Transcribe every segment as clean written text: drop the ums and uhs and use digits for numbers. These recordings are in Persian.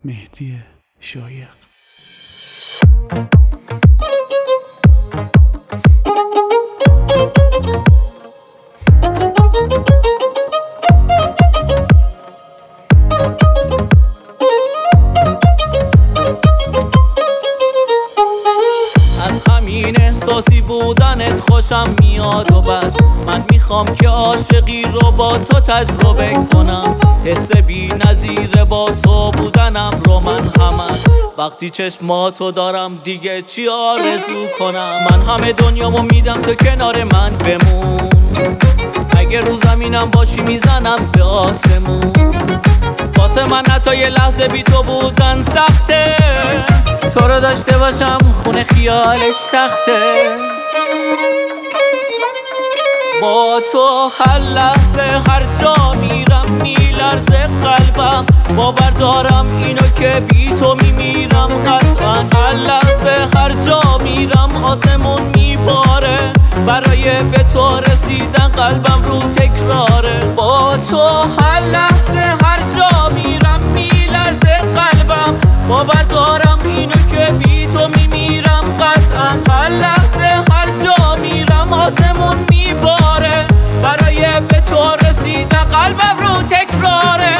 مهدی شایق. احساسی بودنت خوشم میاد و بس من میخوام که عاشقی رو با تو تجربه کنم. حس بی نظیره با تو بودنم رو من همه وقتی چشماتو دارم دیگه چی آرزو کنم. من همه دنیامو میدم تو کنار من بمون، اگه رو زمینم باشی میزنم به آسمون. واسه من حتی یه لحظه بی تو بودن سخته، تو رو داشته باشم خونه خیالش تخته. با تو هر لحظه هر جا میرم میلرزه قلبم، باور دارم اینو که بی تو میمیرم قطعا. هر لحظه هر جا میرم آسمون میباره، برای به تو رسیدن قلبم رو تکراره. با تو هر لحظه هر جا میرم میلرزه قلبم، باور دارم اینو که بی تو میمیرم قطعا. هر لحظه هر جا میرم آسمون میباره، برای به تو رسیدن قلبم رو تکراره.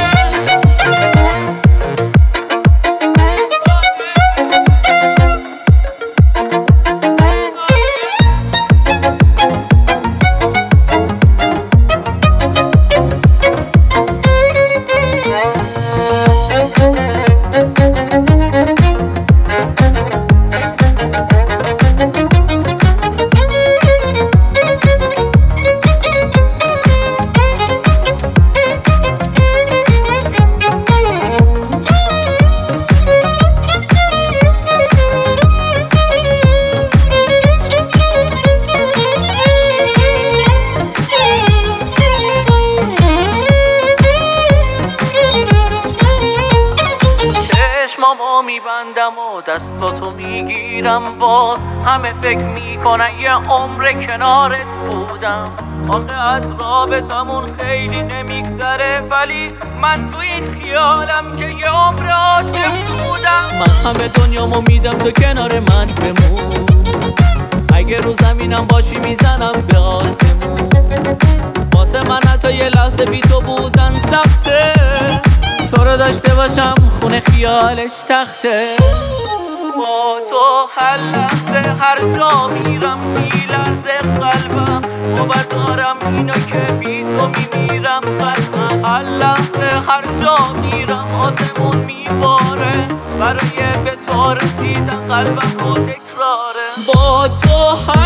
چشمامو میبندم و دستاتو میگیرم، باز همه فکر میکنن یه عمر کنارت بودم. آخه از رابطمون خیلی نمیگذره، ولی من تو این خیالم که یه عمر عاشق بودم. من همه دنیامو میدم تو کنار من بمون، اگه رو زمینم باشی میزنم به آسمون. واسه من حتی یه لحظه بی تو بودن سخته، تو رو داشته باشم خونه خیالش تخته. با تو هر لحظه هر جا میرم میلرزه قلبم، باور دارم اینو که بی تو میمیرم قطعا. هر لحظه هر جا میرم آسمون میباره، برای به تو رسیدن قلبم رو تکراره. با تو